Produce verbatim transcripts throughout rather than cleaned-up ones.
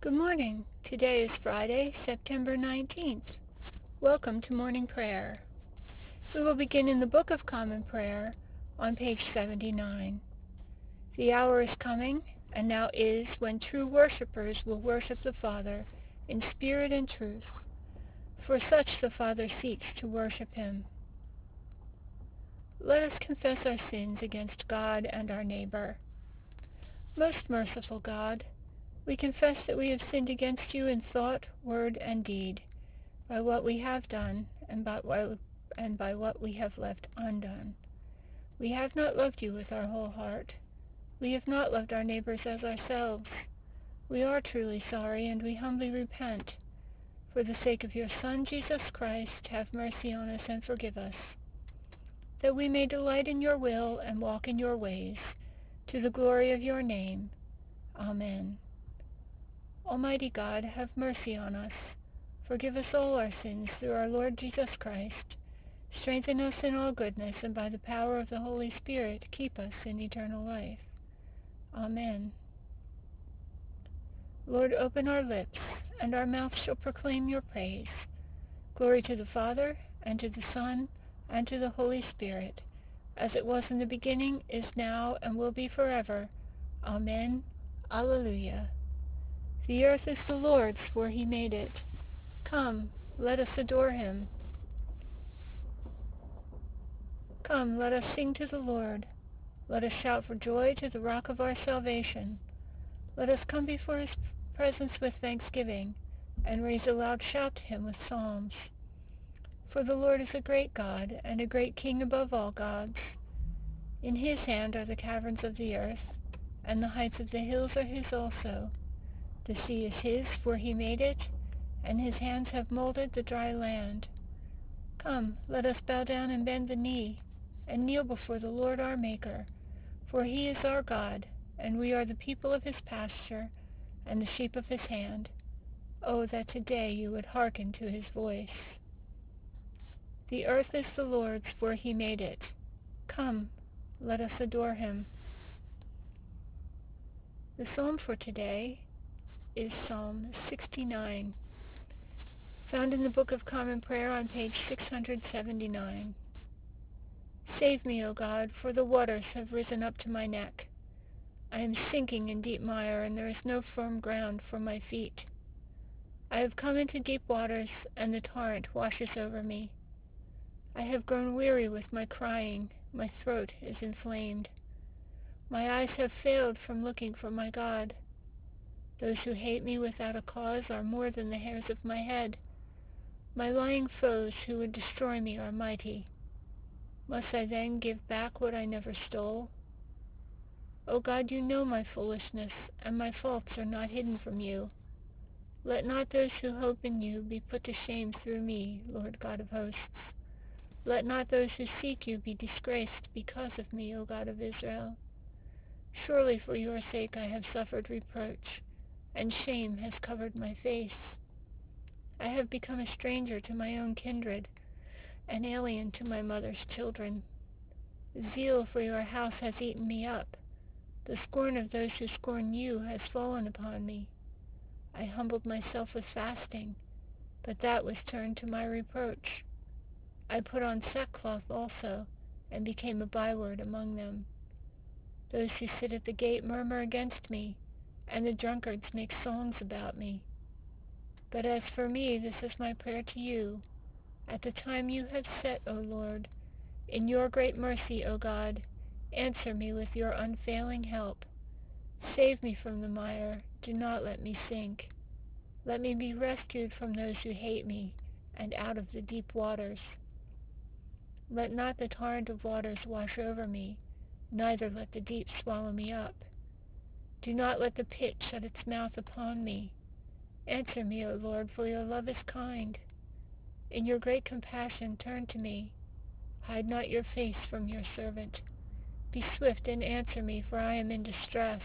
Good morning. Today is Friday, September nineteenth. Welcome to morning prayer. We will begin in the Book of Common Prayer on page seventy-nine. The hour is coming, and now is, when true worshipers will worship the Father in spirit and truth. For such the Father seeks to worship him. Let us confess our sins against God and our neighbor. Most merciful God, we confess that we have sinned against you in thought, word, and deed, by what we have done and by what, and by what we have left undone. We have not loved you with our whole heart. We have not loved our neighbors as ourselves. We are truly sorry, and we humbly repent. For the sake of your Son, Jesus Christ, have mercy on us and forgive us, that we may delight in your will and walk in your ways, to the glory of your name. Amen. Almighty God, have mercy on us. Forgive us all our sins through our Lord Jesus Christ. Strengthen us in all goodness, and by the power of the Holy Spirit, keep us in eternal life. Amen. Lord, open our lips, and our mouth shall proclaim your praise. Glory to the Father, and to the Son, and to the Holy Spirit, as it was in the beginning, is now, and will be forever. Amen. Alleluia. The earth is the Lord's, for he made it. Come, let us adore him. Come, let us sing to the Lord. Let us shout for joy to the rock of our salvation. Let us come before his presence with thanksgiving, and raise a loud shout to him with psalms. For the Lord is a great God, and a great King above all gods. In his hand are the caverns of the earth, and the heights of the hills are his also. The sea is his, for he made it, and his hands have molded the dry land. Come, let us bow down and bend the knee, and kneel before the Lord our Maker. For he is our God, and we are the people of his pasture, and the sheep of his hand. Oh, that today you would hearken to his voice. The earth is the Lord's, for he made it. Come, let us adore him. The psalm for today is Psalm sixty-nine, found in the Book of Common Prayer on page six hundred seventy-nine. Save me, O God, for the waters have risen up to my neck. I am sinking in deep mire, and there is no firm ground for my feet. I have come into deep waters, and the torrent washes over me. I have grown weary with my crying. My throat is inflamed. My eyes have failed from looking for my God. Those who hate me without a cause are more than the hairs of my head. My lying foes who would destroy me are mighty. Must I then give back what I never stole? O God, you know my foolishness, and my faults are not hidden from you. Let not those who hope in you be put to shame through me, Lord God of hosts. Let not those who seek you be disgraced because of me, O God of Israel. Surely for your sake I have suffered reproach, and shame has covered my face. I have become a stranger to my own kindred, an alien to my mother's children. Zeal for your house has eaten me up. The scorn of those who scorn you has fallen upon me. I humbled myself with fasting, but that was turned to my reproach. I put on sackcloth also, and became a byword among them. Those who sit at the gate murmur against me, and the drunkards make songs about me. But as for me, this is my prayer to you. At the time you have set, O Lord, in your great mercy, O God, answer me with your unfailing help. Save me from the mire. Do not let me sink. Let me be rescued from those who hate me, and out of the deep waters. Let not the torrent of waters wash over me, neither let the deep swallow me up. Do not let the pit shut its mouth upon me. Answer me, O Lord, for your love is kind. In your great compassion turn to me. Hide not your face from your servant. Be swift and answer me, for I am in distress.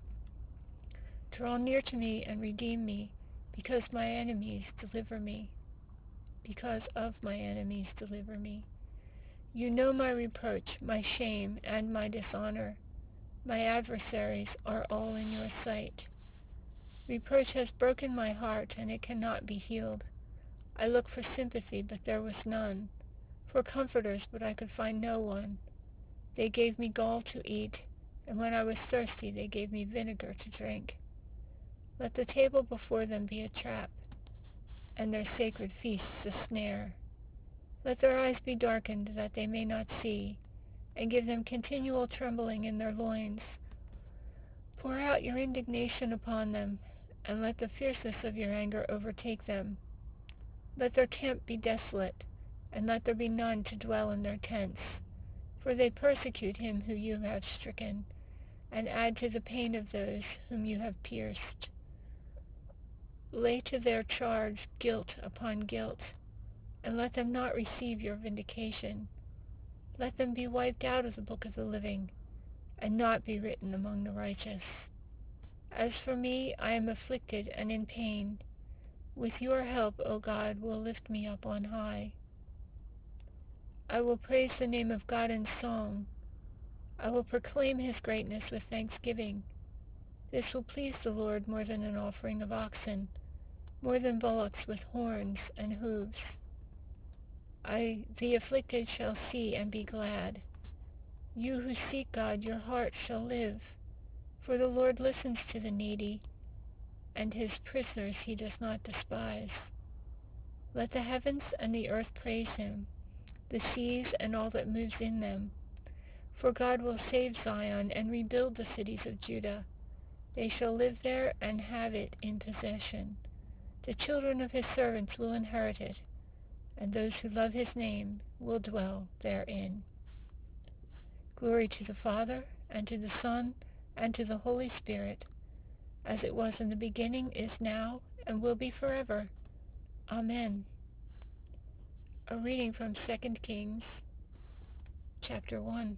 Draw near to me and redeem me, because my enemies deliver me. Because of my enemies deliver me. You know my reproach, my shame, and my dishonor. My adversaries are all in your sight. Reproach has broken my heart, and it cannot be healed. I looked for sympathy, but there was none, for comforters, but I could find no one. They gave me gall to eat, and when I was thirsty they gave me vinegar to drink. Let the table before them be a trap, and their sacred feasts a snare. Let their eyes be darkened, that they may not see, and give them continual trembling in their loins. Pour out your indignation upon them, and let the fierceness of your anger overtake them. Let their camp be desolate, and let there be none to dwell in their tents. For they persecute him whom you have stricken, and add to the pain of those whom you have pierced. Lay to their charge guilt upon guilt, and let them not receive your vindication. Let them be wiped out of the book of the living, and not be written among the righteous. As for me, I am afflicted and in pain. With your help, O God, will lift me up on high. I will praise the name of God in song. I will proclaim his greatness with thanksgiving. This will please the Lord more than an offering of oxen, more than bullocks with horns and hooves. I, the afflicted, shall see and be glad. You who seek God, your heart shall live. For the Lord listens to the needy, and his prisoners he does not despise. Let the heavens and the earth praise him, the seas and all that moves in them. For God will save Zion and rebuild the cities of Judah. They shall live there and have it in possession. The children of his servants will inherit it, and those who love his name will dwell therein. Glory to the Father, and to the Son, and to the Holy Spirit, as it was in the beginning, is now, and will be forever. Amen. A reading from Second Kings, chapter one.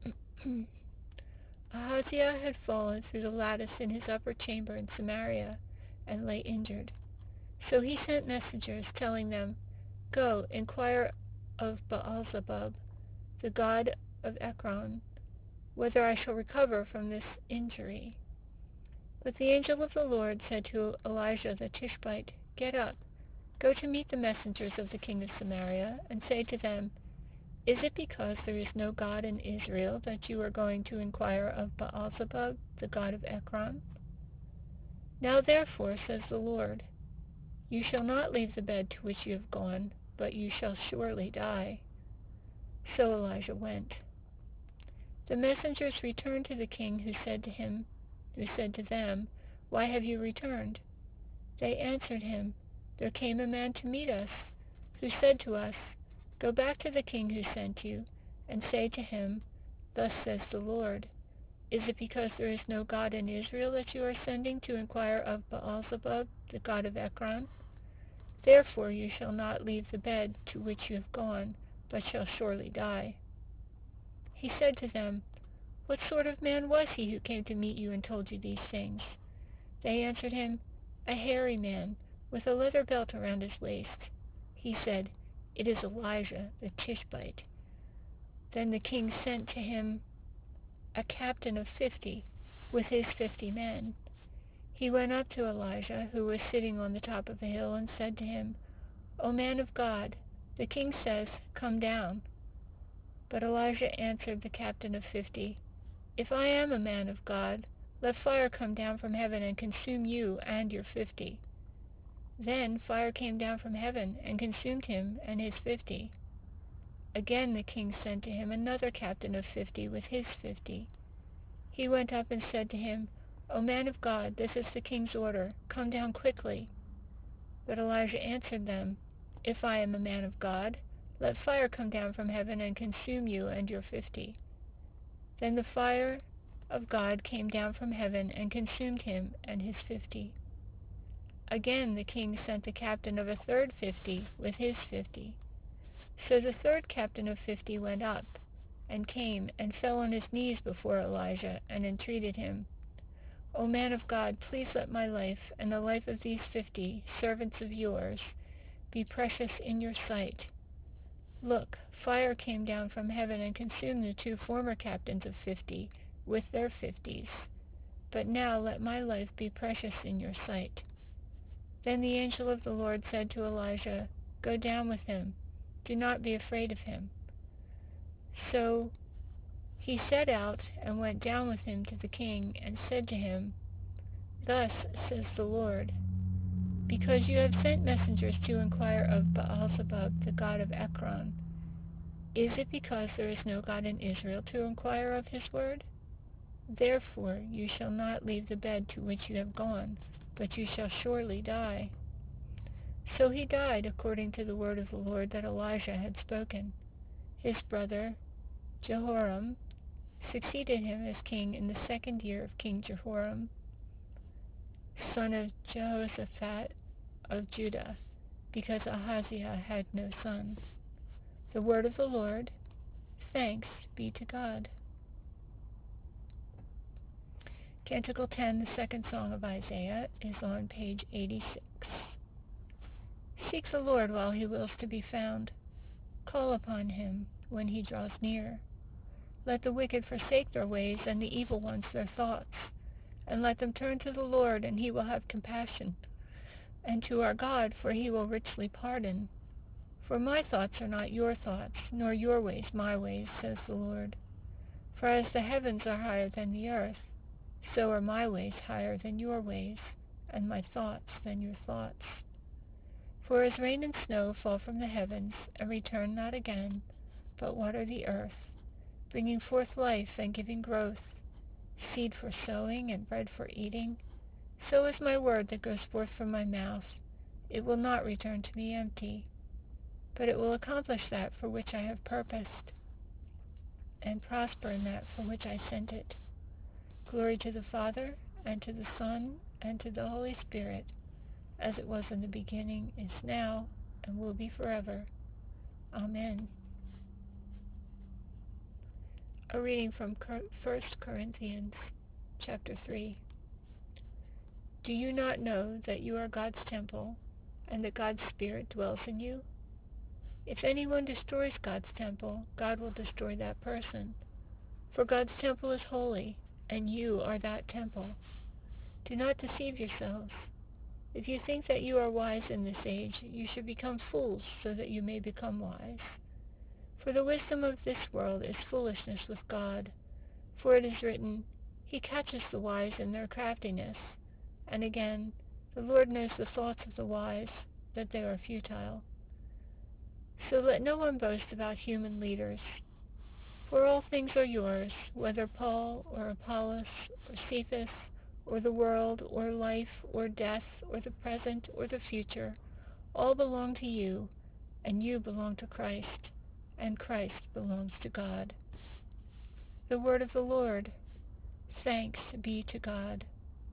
Ahaziah had fallen through the lattice in his upper chamber in Samaria, and lay injured. So he sent messengers, telling them, Go, inquire of Baal-zebub, the god of Ekron, whether I shall recover from this injury. But the angel of the Lord said to Elijah the Tishbite, Get up, go to meet the messengers of the king of Samaria, and say to them, Is it because there is no God in Israel that you are going to inquire of Baal-zebub, the god of Ekron? Now therefore, says the Lord, you shall not leave the bed to which you have gone, but you shall surely die. So Elijah went. The messengers returned to the king, who said to him, who said to them, Why have you returned? They answered him, There came a man to meet us, who said to us, Go back to the king who sent you, and say to him, Thus says the Lord, Is it because there is no God in Israel that you are sending to inquire of Baal-zebub, the god of Ekron? Therefore you shall not leave the bed to which you have gone, but shall surely die. He said to them, What sort of man was he who came to meet you and told you these things? They answered him, A hairy man, with a leather belt around his waist. He said, It is Elijah the Tishbite. Then the king sent to him a captain of fifty, with his fifty men. He went up to Elijah, who was sitting on the top of a hill, and said to him, O man of God, the king says, Come down. But Elijah answered the captain of fifty, If I am a man of God, let fire come down from heaven and consume you and your fifty. Then fire came down from heaven and consumed him and his fifty. Again the king sent to him another captain of fifty with his fifty. He went up and said to him, O man of God, this is the king's order, come down quickly. But Elijah answered them, If I am a man of God, let fire come down from heaven and consume you and your fifty. Then the fire of God came down from heaven and consumed him and his fifty. Again the king sent the captain of a third fifty with his fifty. So the third captain of fifty went up, and came and fell on his knees before Elijah, and entreated him, O man of God, please let my life and the life of these fifty servants of yours be precious in your sight. Look, fire came down from heaven and consumed the two former captains of fifty with their fifties. but now let my life be precious in your sight." Then the angel of the Lord said to Elijah, "Go down with him. Do not be afraid of him." So he set out and went down with him to the king and said to him, "Thus says the Lord, because you have sent messengers to inquire of Baal-zebub, the god of Ekron, is it because there is no God in Israel to inquire of his word? Therefore you shall not leave the bed to which you have gone, but you shall surely die." So he died according to the word of the Lord that Elijah had spoken. His brother Jehoram succeeded him as king in the second year of King Jehoram, son of Jehoshaphat of Judah, because Ahaziah had no son. The word of the Lord. Thanks be to God. Canticle ten, the second song of Isaiah, is on page eighty-six. Seek the Lord while he wills to be found. Call upon him when he draws near. Let the wicked forsake their ways and the evil ones their thoughts, and let them turn to the Lord, and he will have compassion, and to our God, for he will richly pardon. For my thoughts are not your thoughts, nor your ways my ways, says the Lord. For as the heavens are higher than the earth, so are my ways higher than your ways, and my thoughts than your thoughts. For as rain and snow fall from the heavens, and return not again, but water the earth, bringing forth life and giving growth, seed for sowing and bread for eating, so is my word that goes forth from my mouth. It will not return to me empty, but it will accomplish that for which I have purposed, and prosper in that for which I sent it. Glory to the Father, and to the Son, and to the Holy Spirit, as it was in the beginning, is now, and will be forever. Amen. A reading from First Corinthians chapter three. Do you not know that you are God's temple, and that God's Spirit dwells in you? If anyone destroys God's temple, God will destroy that person. For God's temple is holy, and you are that temple. Do not deceive yourselves. If you think that you are wise in this age, you should become fools so that you may become wise. For the wisdom of this world is foolishness with God. For it is written, "He catches the wise in their craftiness." And again, "The Lord knows the thoughts of the wise, that they are futile." So let no one boast about human leaders. For all things are yours, whether Paul or Apollos or Cephas or the world or life or death or the present or the future, all belong to you, and you belong to Christ, and Christ belongs to God. The word of the Lord. Thanks be to God.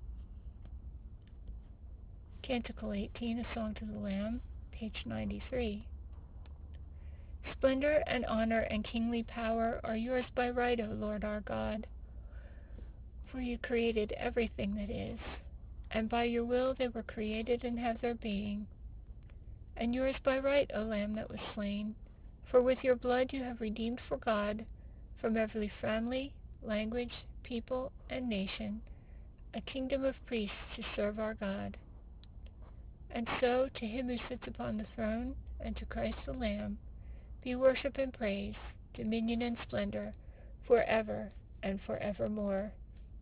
Canticle eighteen, a song to the Lamb, page ninety-three. Splendor and honor and kingly power are yours by right, O Lord our God. For you created everything that is, and by your will they were created and have their being. And yours by right, O Lamb that was slain, for with your blood you have redeemed for God, from every family, language, people, and nation, a kingdom of priests to serve our God. And so, to him who sits upon the throne, and to Christ the Lamb, be worship and praise, dominion and splendor, forever and forevermore.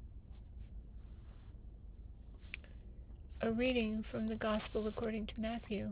A reading from the Gospel according to Matthew.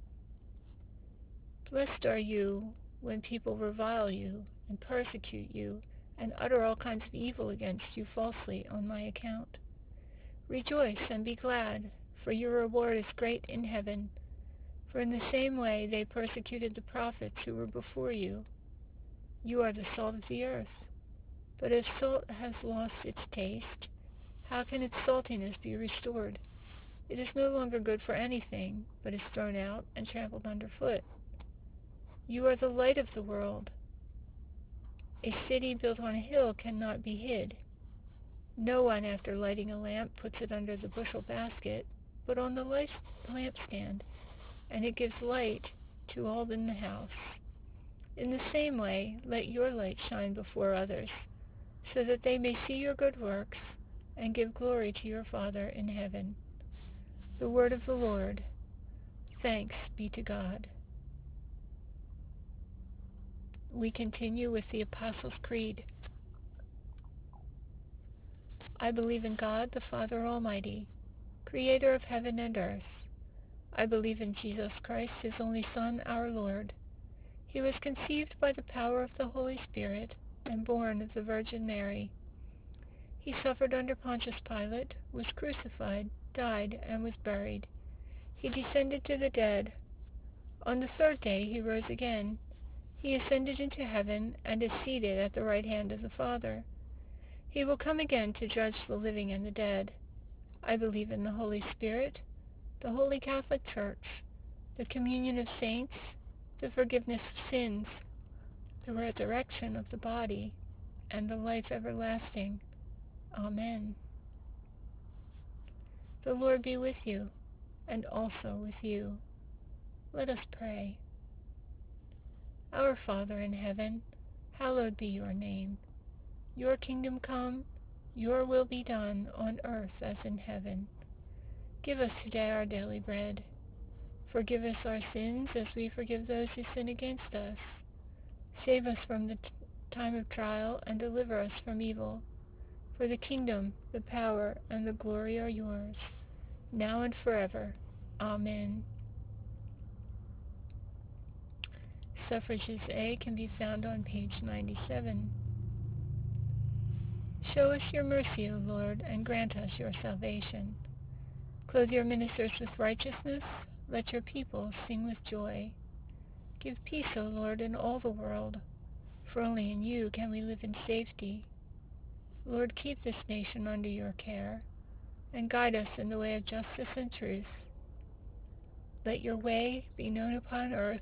Blessed are you when people revile you and persecute you and utter all kinds of evil against you falsely on my account. Rejoice and be glad, for your reward is great in heaven. For in the same way they persecuted the prophets who were before you. You are the salt of the earth. But if salt has lost its taste, how can its saltiness be restored? It is no longer good for anything, but is thrown out and trampled underfoot. You are the light of the world. A city built on a hill cannot be hid. No one, after lighting a lamp, puts it under the bushel basket, but on the lampstand, and it gives light to all in the house. In the same way, let your light shine before others, so that they may see your good works and give glory to your Father in heaven. The word of the Lord. Thanks be to God. We continue with the Apostles' Creed. I believe in God, the Father Almighty, creator of heaven and earth. I believe in Jesus Christ, his only Son, our Lord. He was conceived by the power of the Holy Spirit and born of the Virgin Mary. He suffered under Pontius Pilate, was crucified, died, and was buried. He descended to the dead. On the third day he rose again. He ascended into heaven and is seated at the right hand of the Father. He will come again to judge the living and the dead. I believe in the Holy Spirit, the Holy Catholic Church, the communion of saints, the forgiveness of sins, the resurrection of the body, and the life everlasting. Amen. The Lord be with you, and also with you. Let us pray. Our Father in heaven, hallowed be your name. Your kingdom come, your will be done on earth as in heaven. Give us today our daily bread. Forgive us our sins as we forgive those who sin against us. Save us from the t- time of trial and deliver us from evil. For the kingdom, the power, and the glory are yours, now and forever. Amen. Suffrages A can be found on page ninety-seven. Show us your mercy, O Lord, and grant us your salvation. Clothe your ministers with righteousness. Let your people sing with joy. Give peace, O Lord, in all the world, for only in you can we live in safety. Lord, keep this nation under your care, and guide us in the way of justice and truth. Let your way be known upon earth,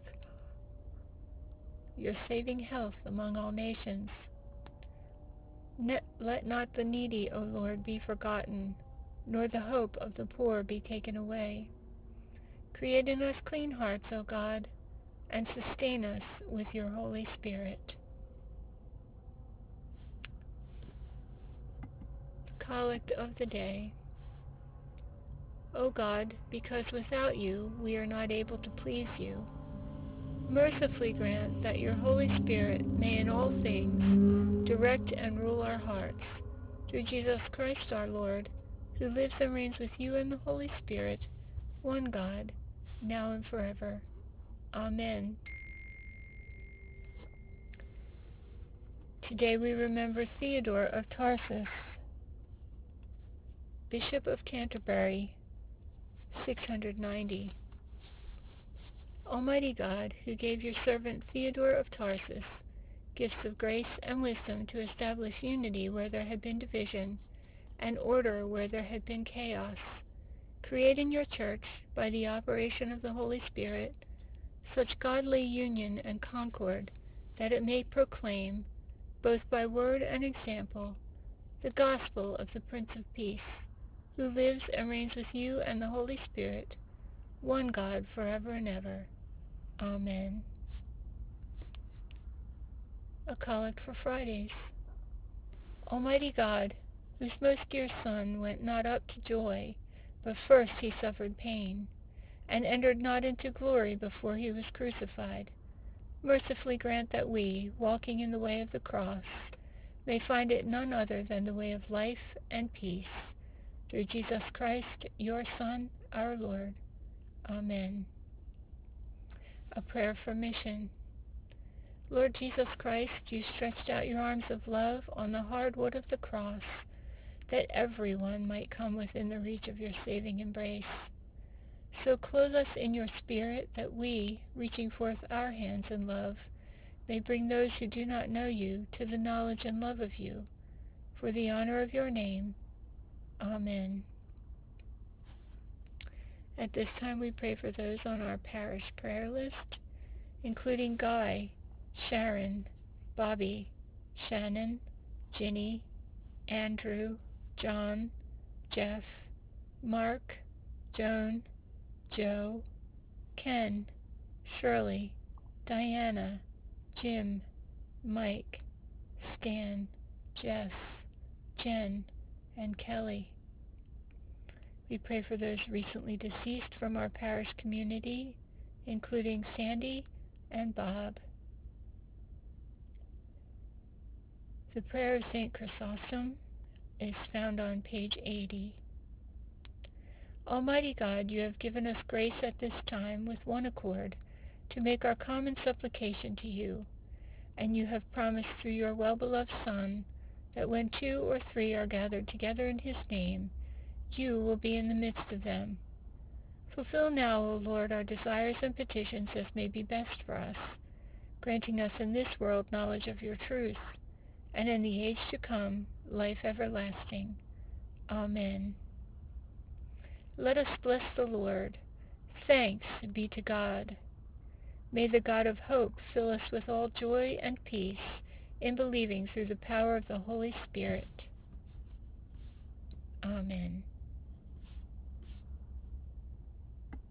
your saving health among all nations. Ne- let not the needy, O Lord, be forgotten, nor the hope of the poor be taken away. Create in us clean hearts, O God, and sustain us with your Holy Spirit. Collect of the Day. O God, because without you we are not able to please you, mercifully grant that your Holy Spirit may in all things direct and rule our hearts, through Jesus Christ our Lord, who lives and reigns with you in the Holy Spirit, one God, now and forever. Amen. Today we remember Theodore of Tarsus, Bishop of Canterbury, six hundred ninety. Almighty God, who gave your servant Theodore of Tarsus gifts of grace and wisdom to establish unity where there had been division, and order where there had been chaos, create in your church, by the operation of the Holy Spirit, such godly union and concord that it may proclaim, both by word and example, the gospel of the Prince of Peace, who lives and reigns with you and the Holy Spirit, one God, forever and ever. Amen. A Collect for Fridays. Almighty God, whose most dear Son went not up to joy, but first he suffered pain, and entered not into glory before he was crucified, mercifully grant that we, walking in the way of the cross, may find it none other than the way of life and peace. Through Jesus Christ, your Son, our Lord. Amen. A prayer for mission. Lord Jesus Christ, you stretched out your arms of love on the hard wood of the cross, that everyone might come within the reach of your saving embrace. So clothe us in your Spirit, that we, reaching forth our hands in love, may bring those who do not know you to the knowledge and love of you, for the honor of your name. Amen. At this time we pray for those on our parish prayer list, including Guy, Sharon, Bobby, Shannon, Ginny, Andrew, John, Jeff, Mark, Joan, Joe, Ken, Shirley, Diana, Jim, Mike, Stan, Jess, Jen, and Kelly. We pray for those recently deceased from our parish community, including Sandy and Bob. The prayer of Saint Chrysostom is found on page eighty. Almighty God, you have given us grace at this time with one accord to make our common supplication to you, and you have promised through your well-beloved Son that when two or three are gathered together in his name, you will be in the midst of them. Fulfill now, O Lord, our desires and petitions as may be best for us, granting us in this world knowledge of your truth, and in the age to come, life everlasting. Amen. Let us bless the Lord. Thanks be to God. May the God of hope fill us with all joy and peace in believing through the power of the Holy Spirit. Amen.